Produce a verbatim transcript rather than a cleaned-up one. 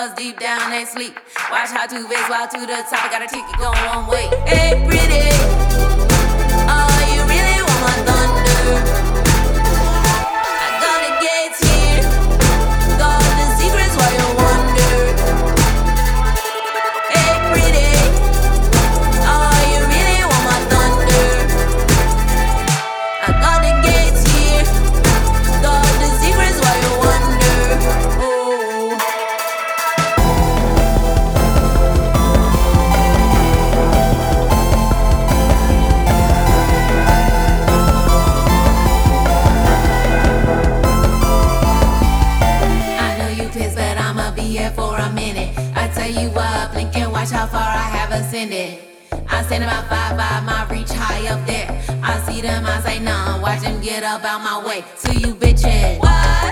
cause deep down they sleep. Watch how two ways while to the top. I got a ticket going one way. Hey, pretty. Oh, you really want my thunder? I got the gates here. Got the secrets while you wonder. Hey, pretty. Oh, you really want my thunder? I got the gates here. Got the secrets while you wonder. Oh. I know you pissed, but I'ma be here for a minute. I tell you what, blink and watch how far I have ascended. I stand about five five, my reach high up there. I see them, I say nah, watch them get up out my way. To you bitches, what?